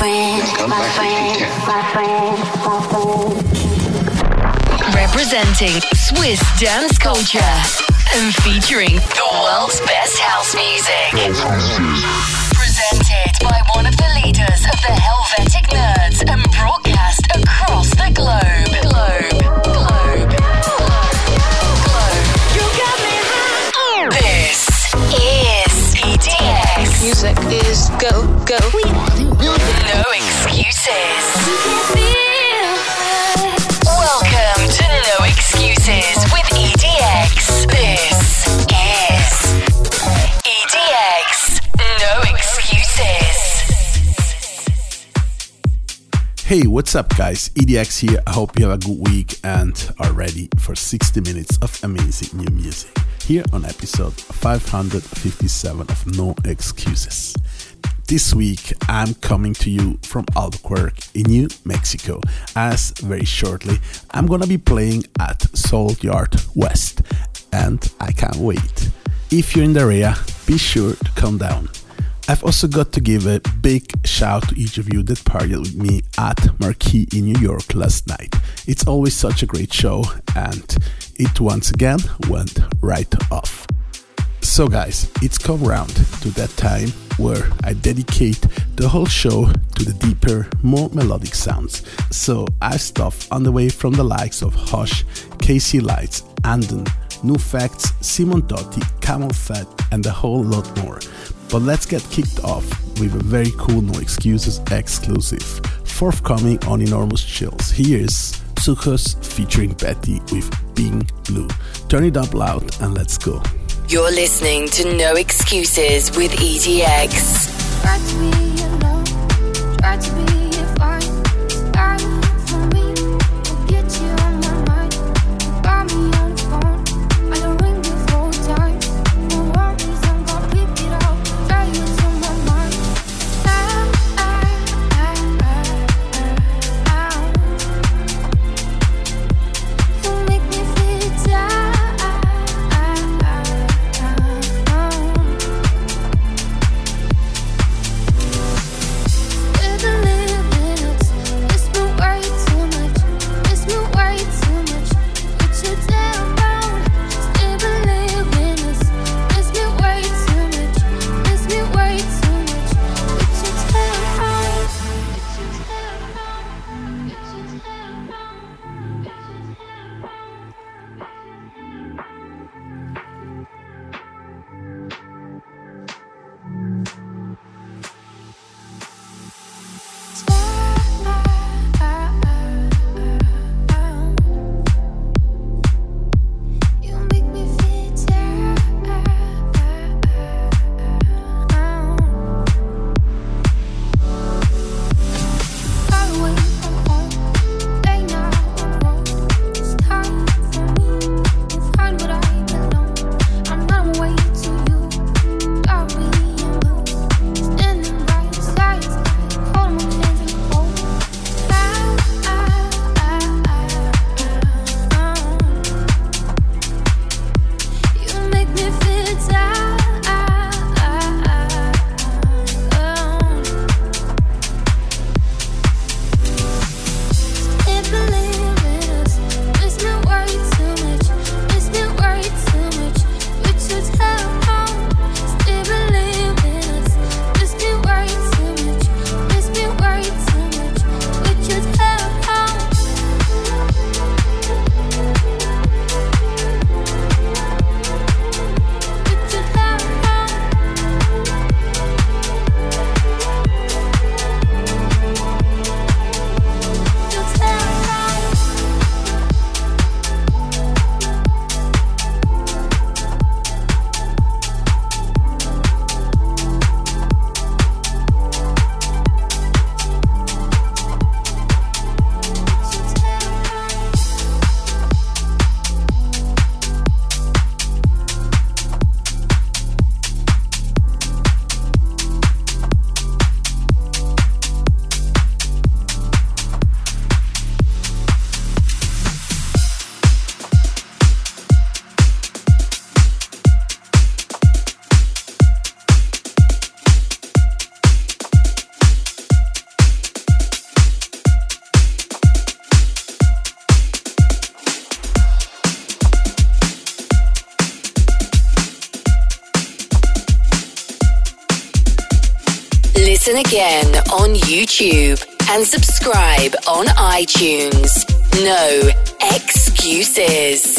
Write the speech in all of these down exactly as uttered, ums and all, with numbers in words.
friend, my friend, my friend, my friend. Representing Swiss dance culture and featuring the world's best house music. Presented by one of the leaders of the Helvetic Nerds and broadcast across the globe. Globe, globe, globe, globe. You got me high. This is E D X. Music is go, go. No excuses. Welcome to No Excuses with E D X. This is E D X. No Excuses. Hey, what's up guys? E D X here. I hope you have a good week and are ready for sixty minutes of amazing new music. Here on episode five hundred fifty-seven of No Excuses. This week I'm coming to you from Albuquerque in New Mexico, as very shortly I'm gonna be playing at Soul Yard West, and I can't wait. If you're in the area, be sure to come down. I've also got to give a big shout to each of you that partied with me at Marquee in New York last night. It's always such a great show, and it once again went right off. So guys, it's come round to that time where I dedicate the whole show to the deeper, more melodic sounds. So I have stuff on the way from the likes of Hush, Casey Lights, Andon, New Facts, Simon Dotti, Camel Fat, and a whole lot more. But let's get kicked off with a very cool No Excuses exclusive, forthcoming on Enormous Chills. Here's Suchos featuring Betty with Being Blue. Turn it up loud and let's go. You're listening to No Excuses with E D X. Try to be alone, try to be fine. Darling, for me, I'll get you on my mind. Got me on the phone, I don't ring the full time. No worries, I'm gonna keep it up. Try you to my mind. I, I, I, I, I, I. You make me feel down. Listen again on YouTube and subscribe on iTunes. No excuses.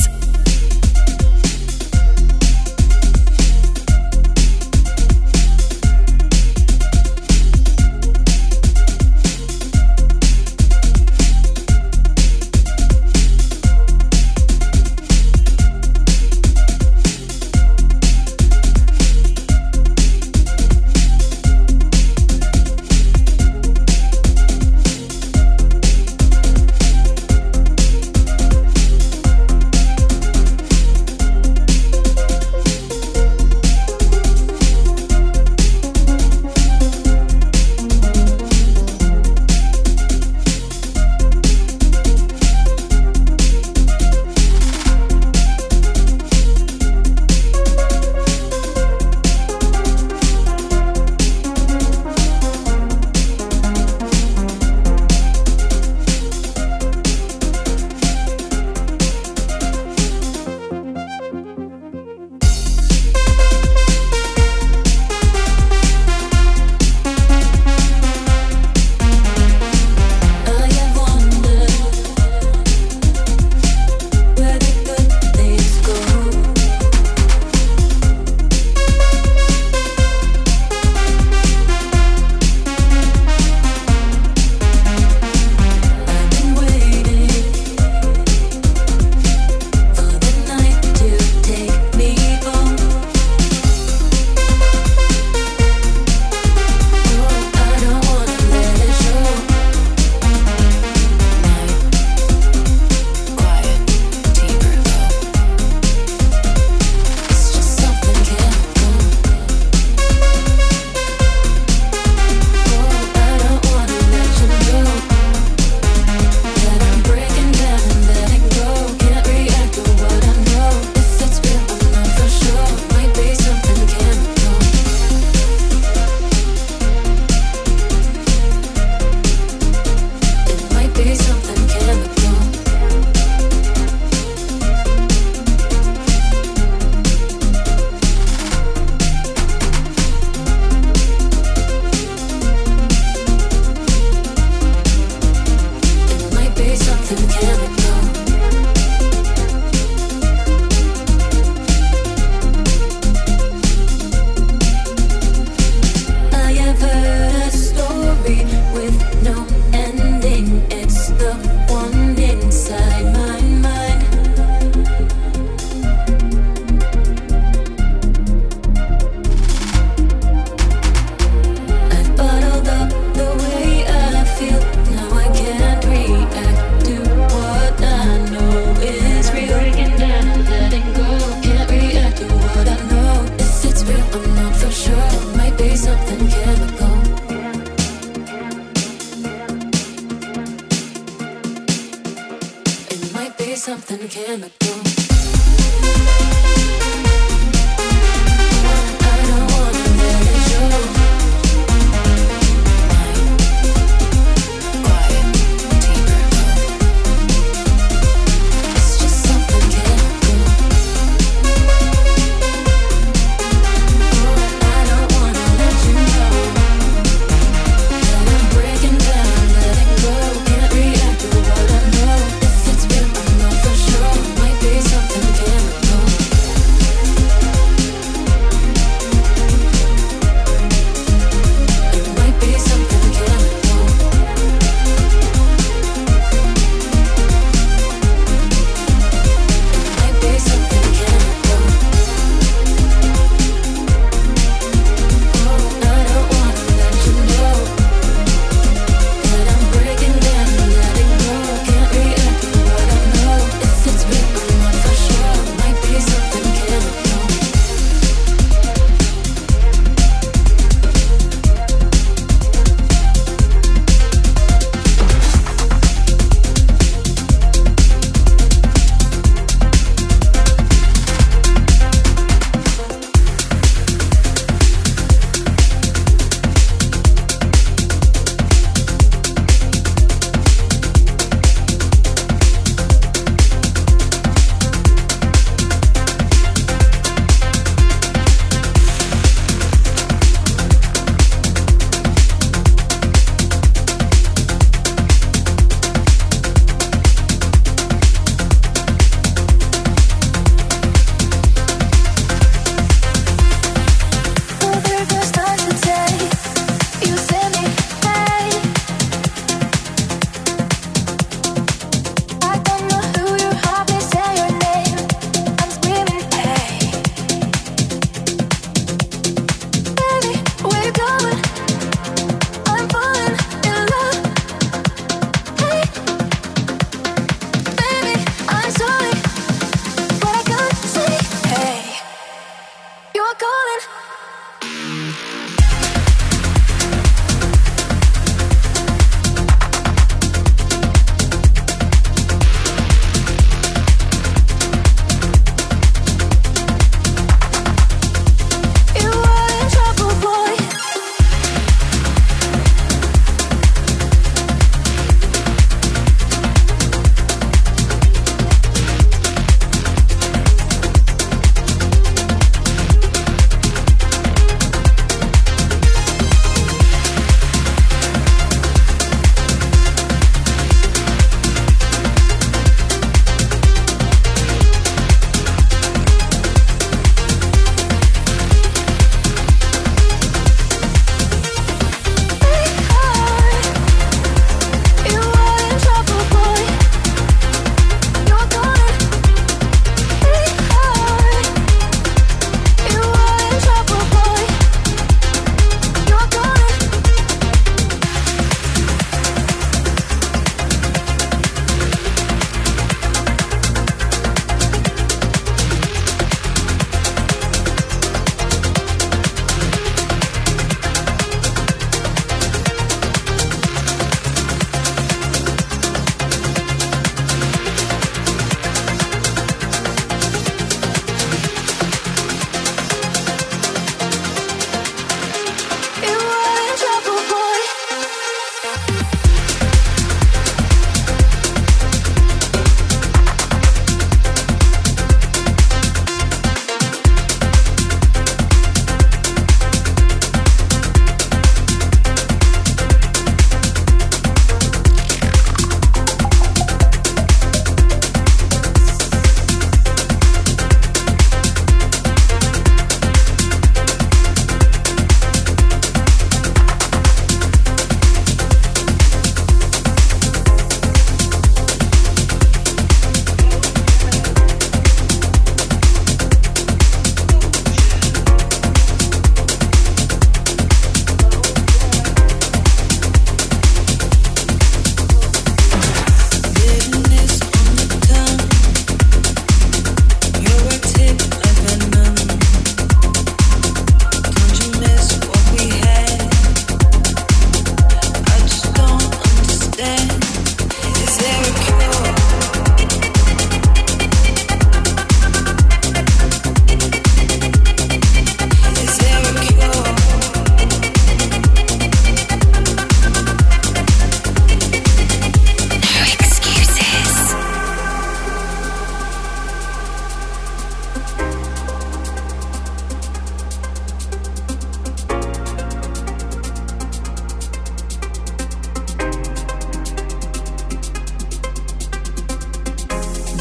something chemical.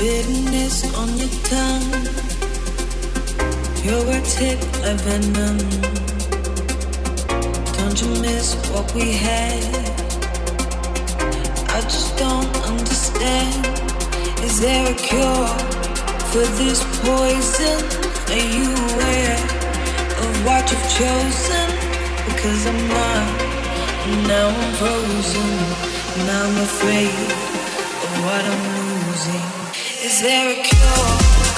bitterness on your tongue. Your words hit like venom. Don't you miss what we had? I just don't understand. Is there a cure for this poison? Are you aware of what you've chosen? Because I'm not, and now I'm frozen, and I'm afraid of what I'm losing. Is there a cure?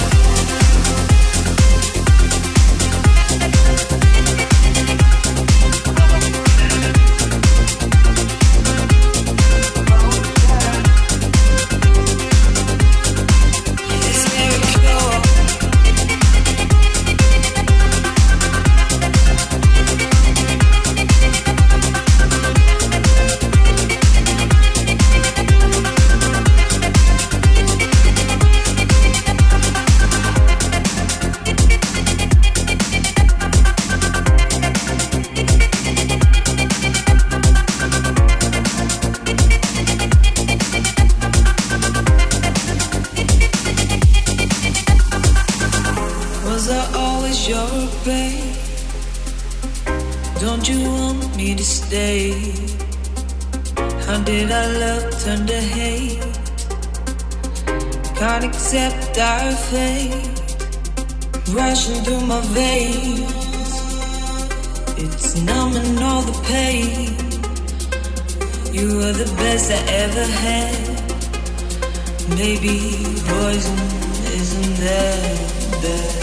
Don't you want me to stay? How did our love turn to hate? Can't accept our fate, rushing through my veins. It's numbing all the pain. You were the best I ever had. Maybe poison isn't that bad.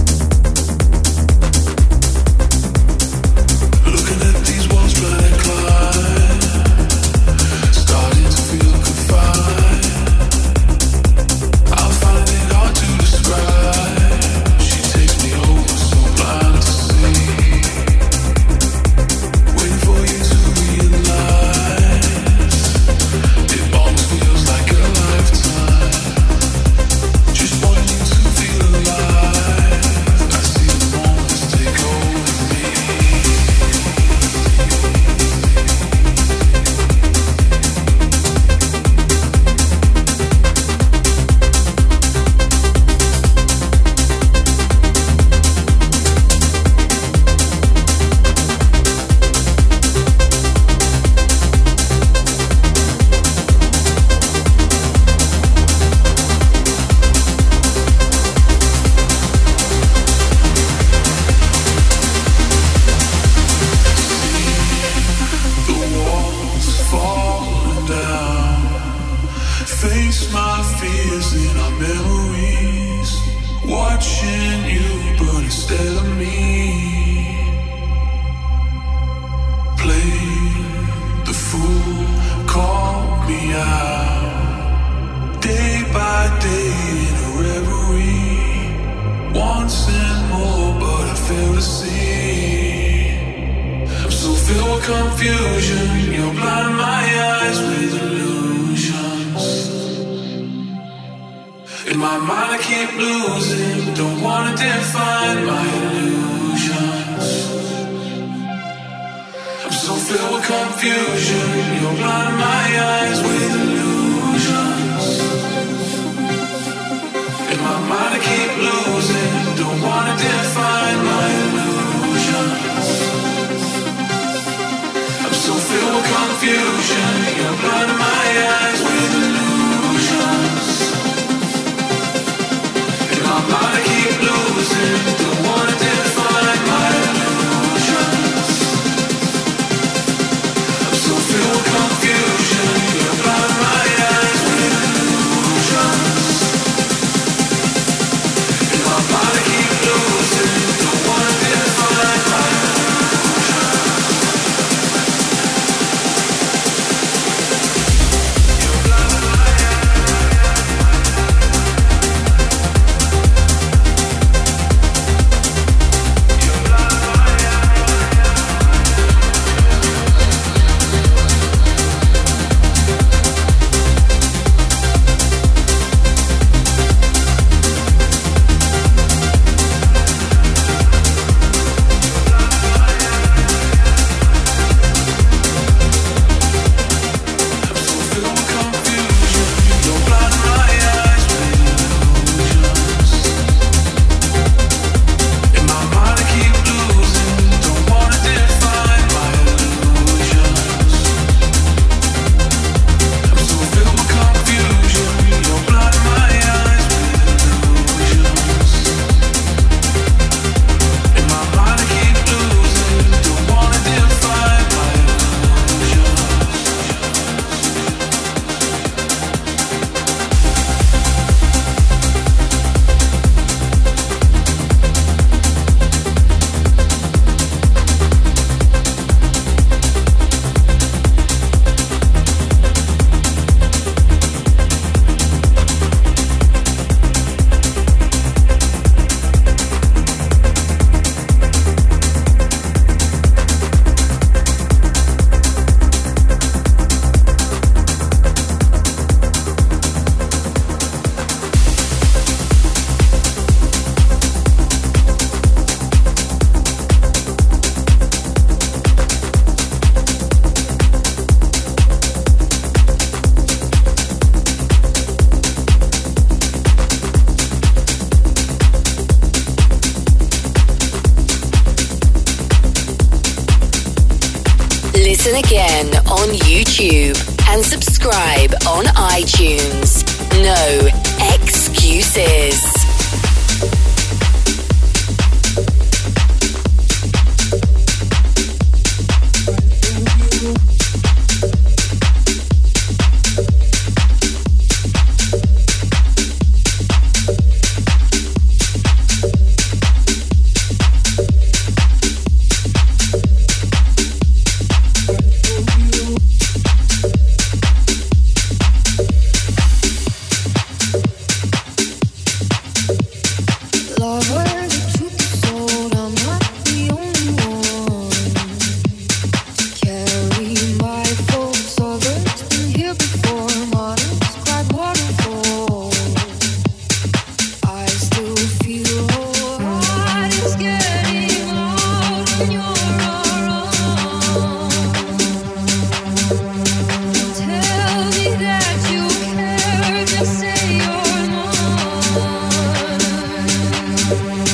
Looking at these walls trying to climb. watching you, but instead of me, play the fool, call me out, day by day in a reverie, wanting more, but I fail to see. I'm so filled with confusion, you're blinding my eyes with illusions. In my mind I keep losing, don't wanna define my illusions. I'm so filled with confusion, you're blinding my eyes with illusions. In my mind I keep losing, don't wanna define my illusions. I'm so filled with confusion, you're blinding my eyes with illusions. In my mind I keep losing, don't wanna define my illusions. I'm so filled with confusion, you're blinding my eyes with illusions. In my mind I keep losing, don't wanna define my Listen again on YouTube and subscribe on iTunes. No excuses. Say you're mine.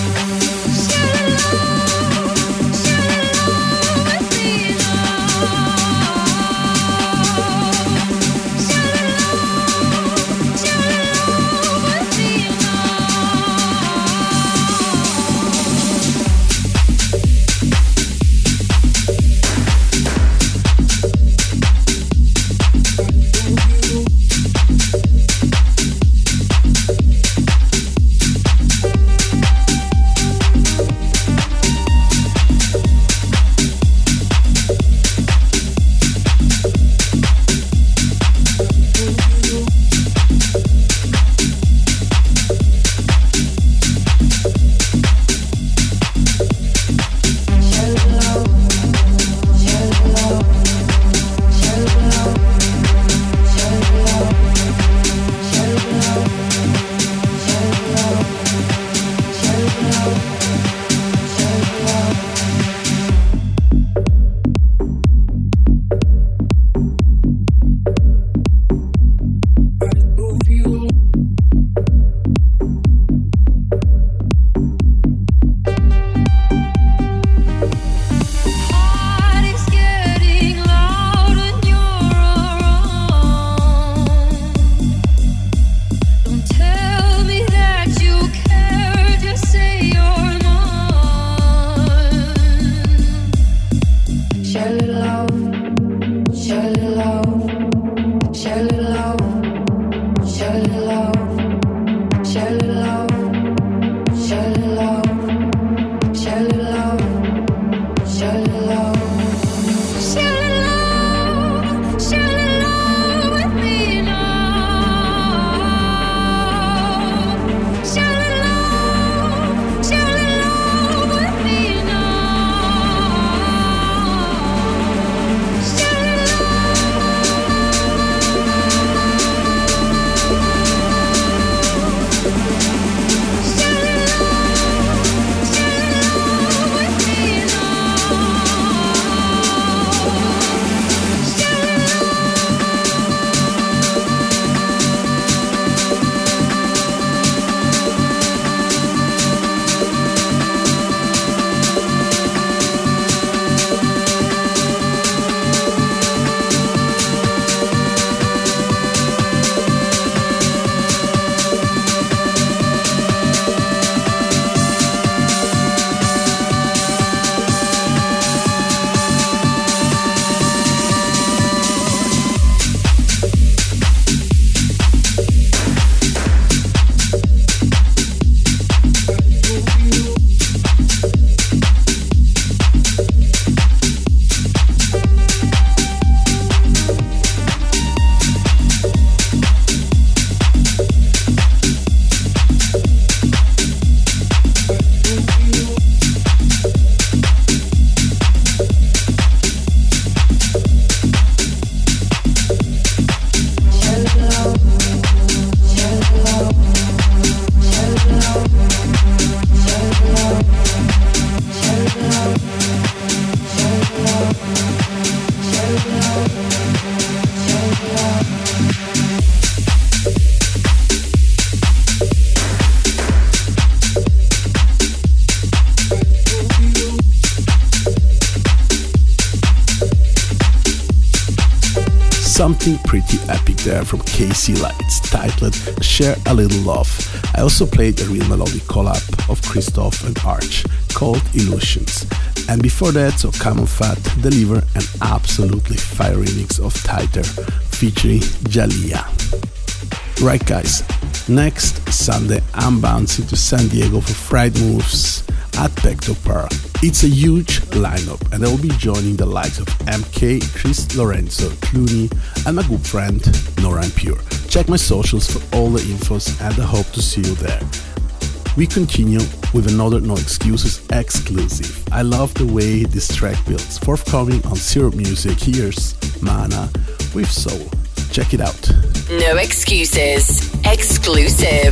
Something pretty epic there from Casey Lights, titled Share a Little Love. I also played a real melodic collab of Christoph and Arch called Illusions. And before that, so Common Fat deliver an absolutely fire remix of Tighter featuring Jalea. Right guys, next Sunday I'm bouncing to San Diego for Friday Moves at Pecto Park. It's a huge lineup and I will be joining the likes of M K, Chris Lorenzo, Clooney and my good friend Nora En Pure. Check my socials for all the infos and I hope to see you there. We continue with another No Excuses exclusive. I love the way this track builds. Forthcoming on Syrup Music, here's Mana with Soul. Check it out. No Excuses exclusive.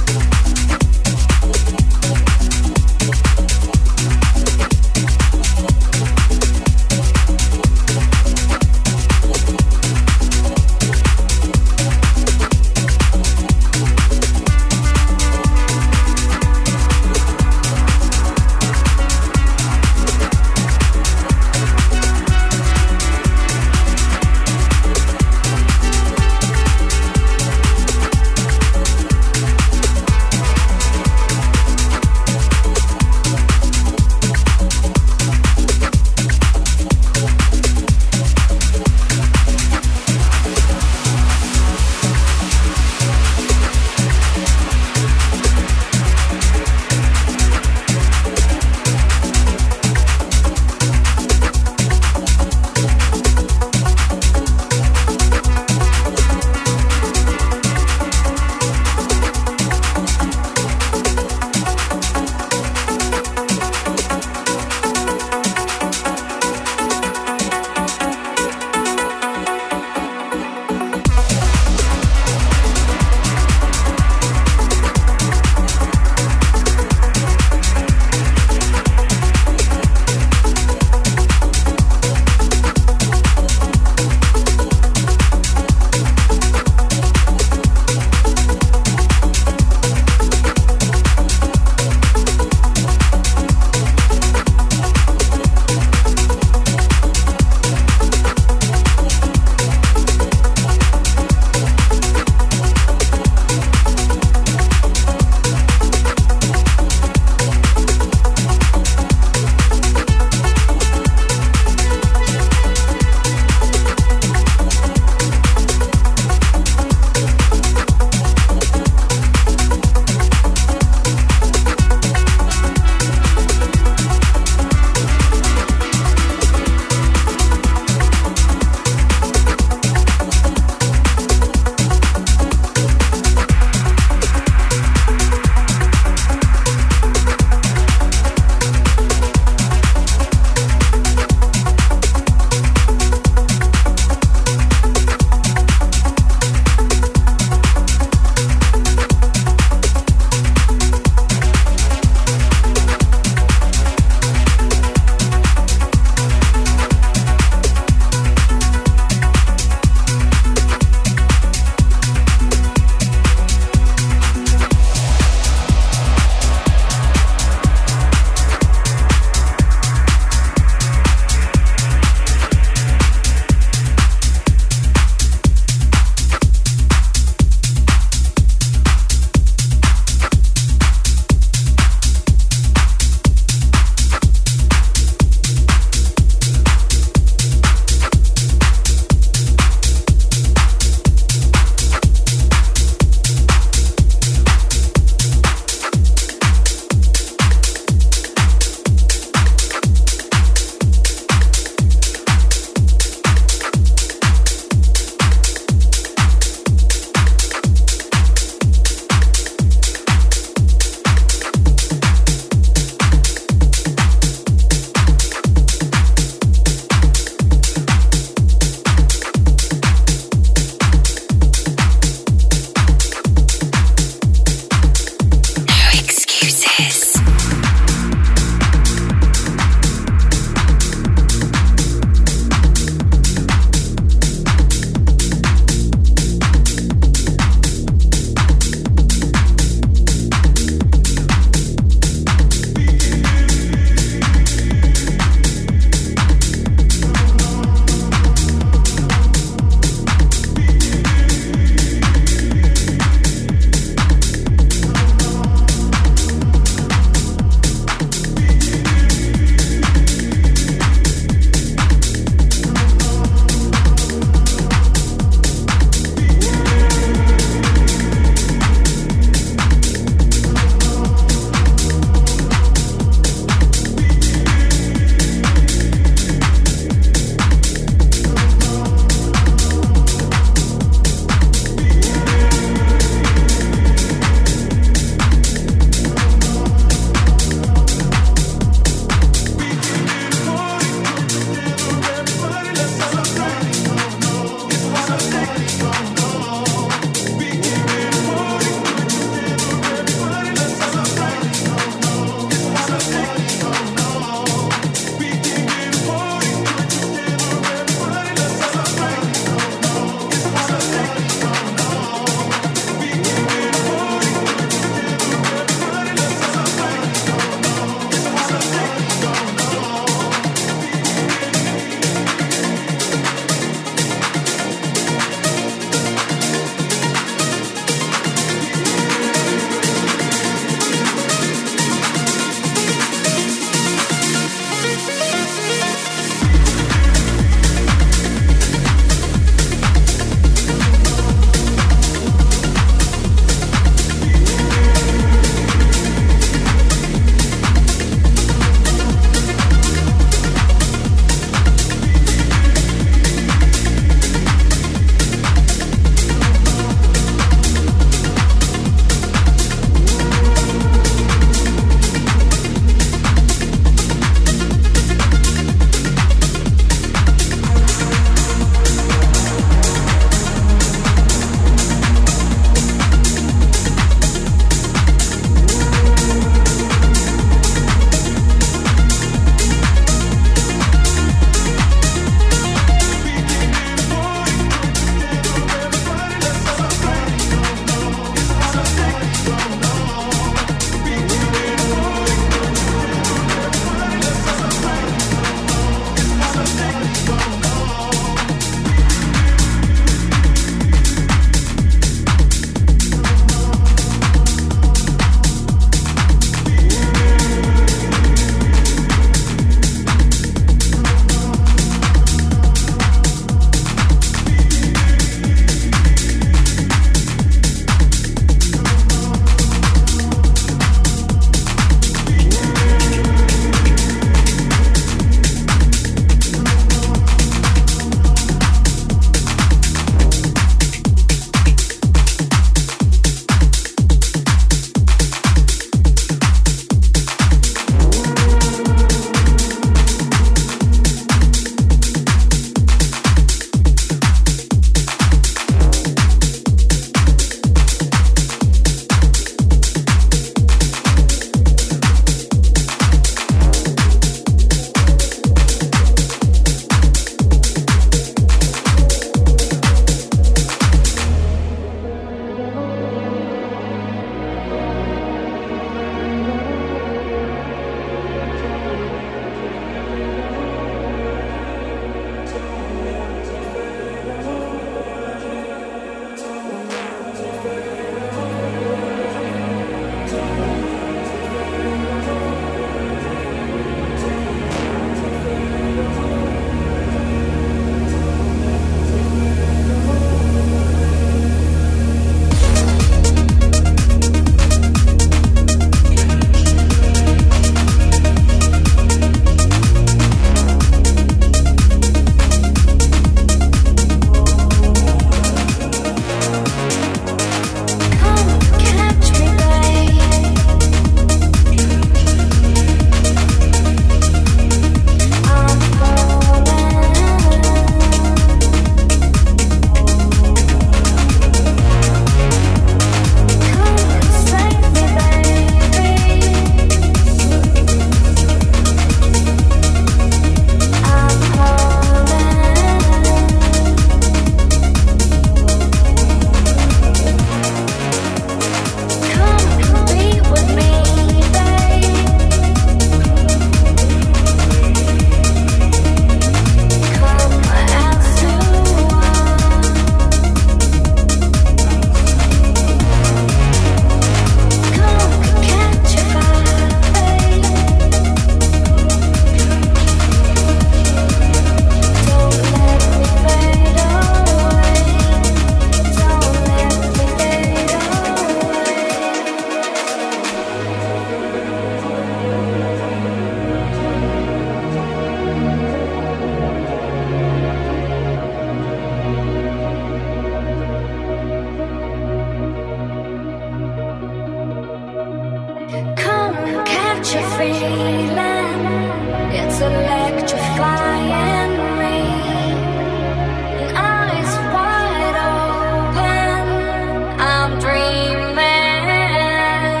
your feeling. It's electrifying me. And eyes wide open, I'm dreaming.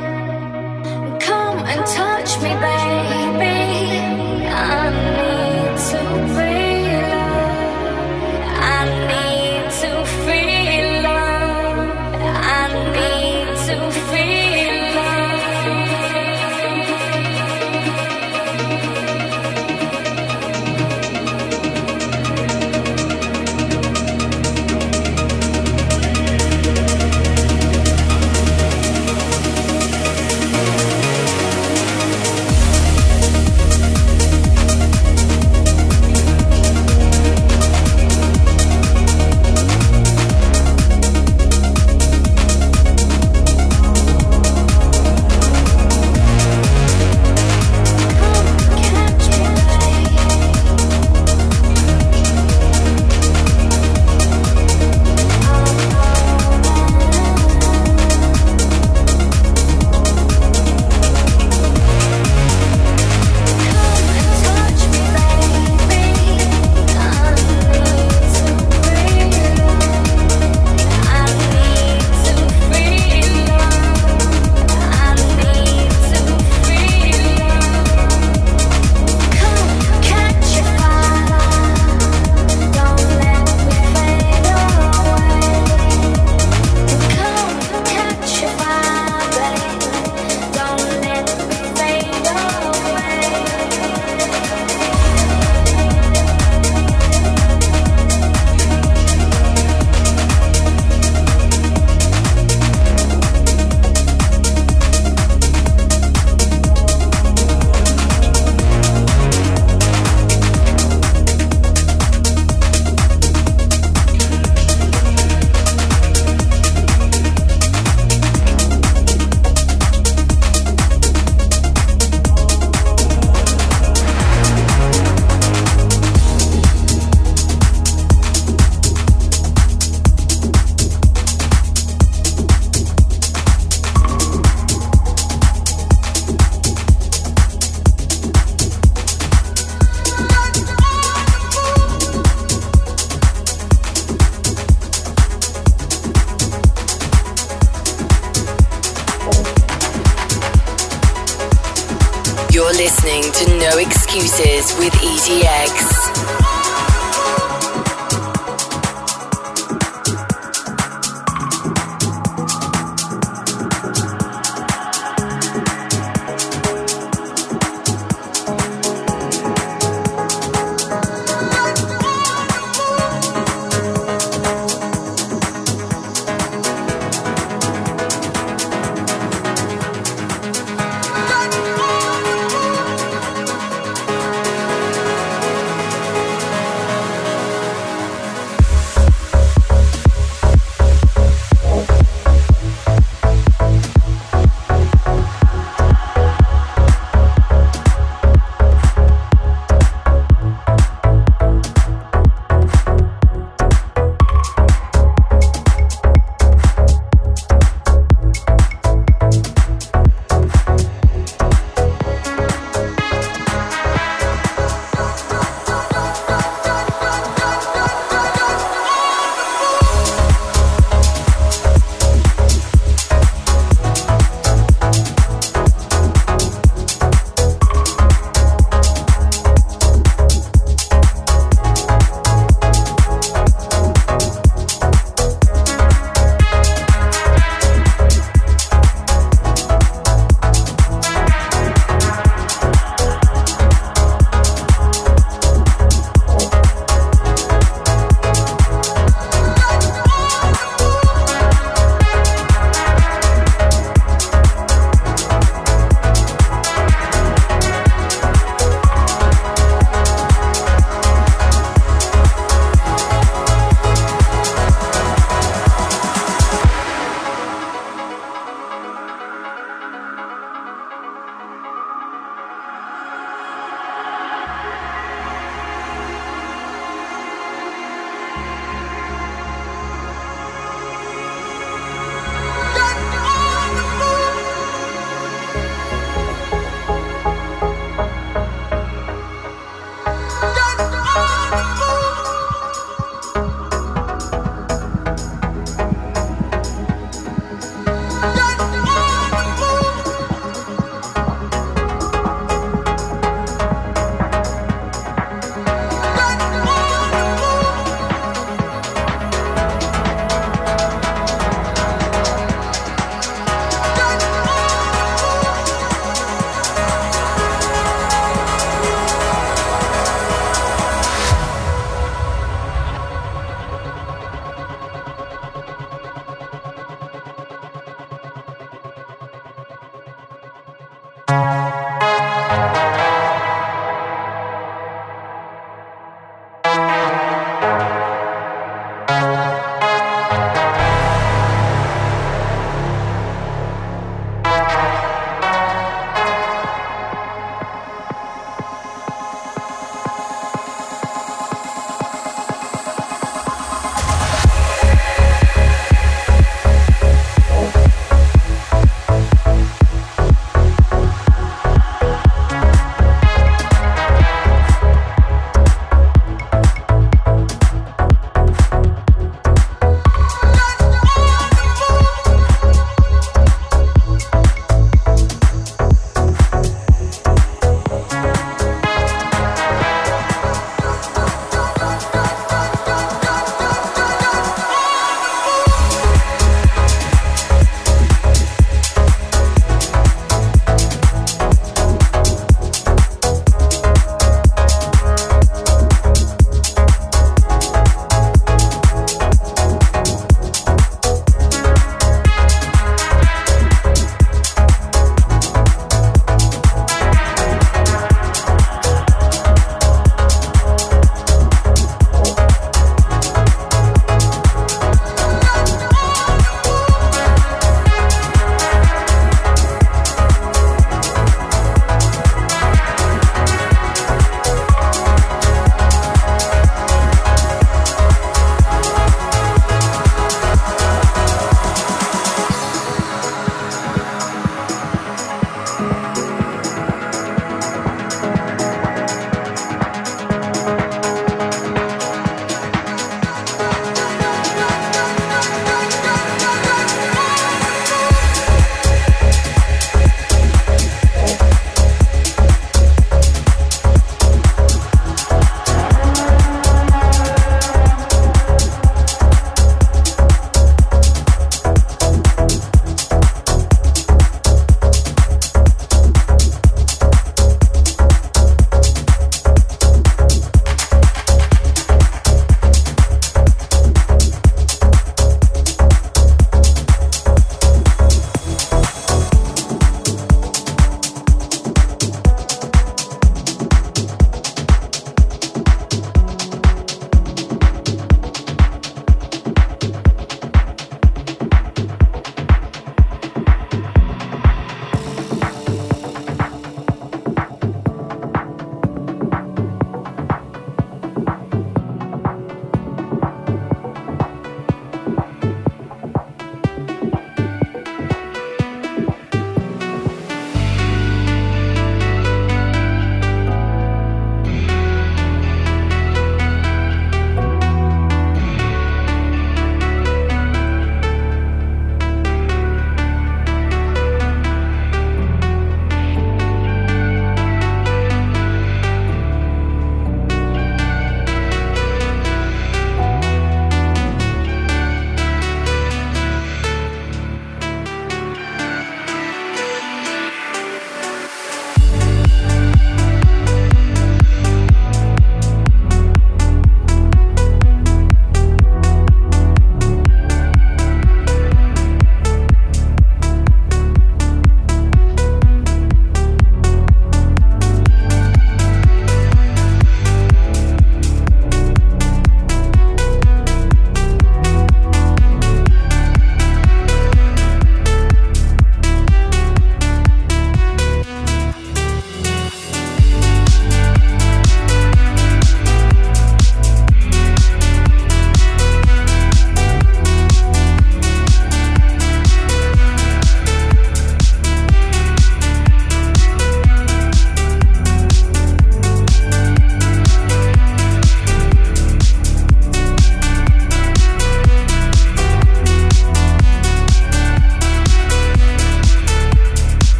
Come and touch me, baby. I need to be loved. I need to feel love. I need to feel listening to No Excuses with E D X.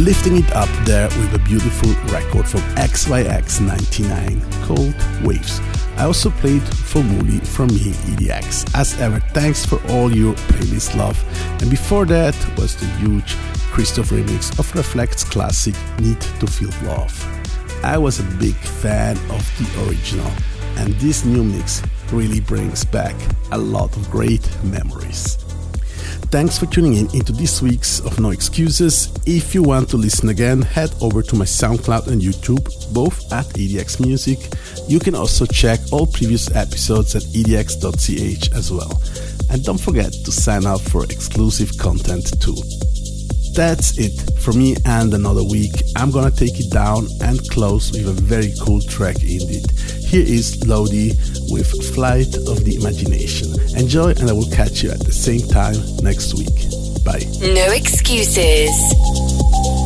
lifting it up there with a beautiful record from X Y X ninety-nine called Waves. I also played For Muli from me, E D X. As ever, thanks for all your playlist love. And before that was the huge Christoph remix of Reflect's classic Need to Feel Love. I was a big fan of the original, and this new mix really brings back a lot of great memories. Thanks for tuning in into this week's of No Excuses. If you want to listen again, head over to my SoundCloud and YouTube, both at E D X Music. You can also check all previous episodes at e d x dot c h as well. And don't forget to sign up for exclusive content too. That's it for me and another week. I'm gonna take it down and close with a very cool track indeed. Here is Lodi with Flight of the Imagination. Enjoy, and I will catch you at the same time next week. Bye. No excuses.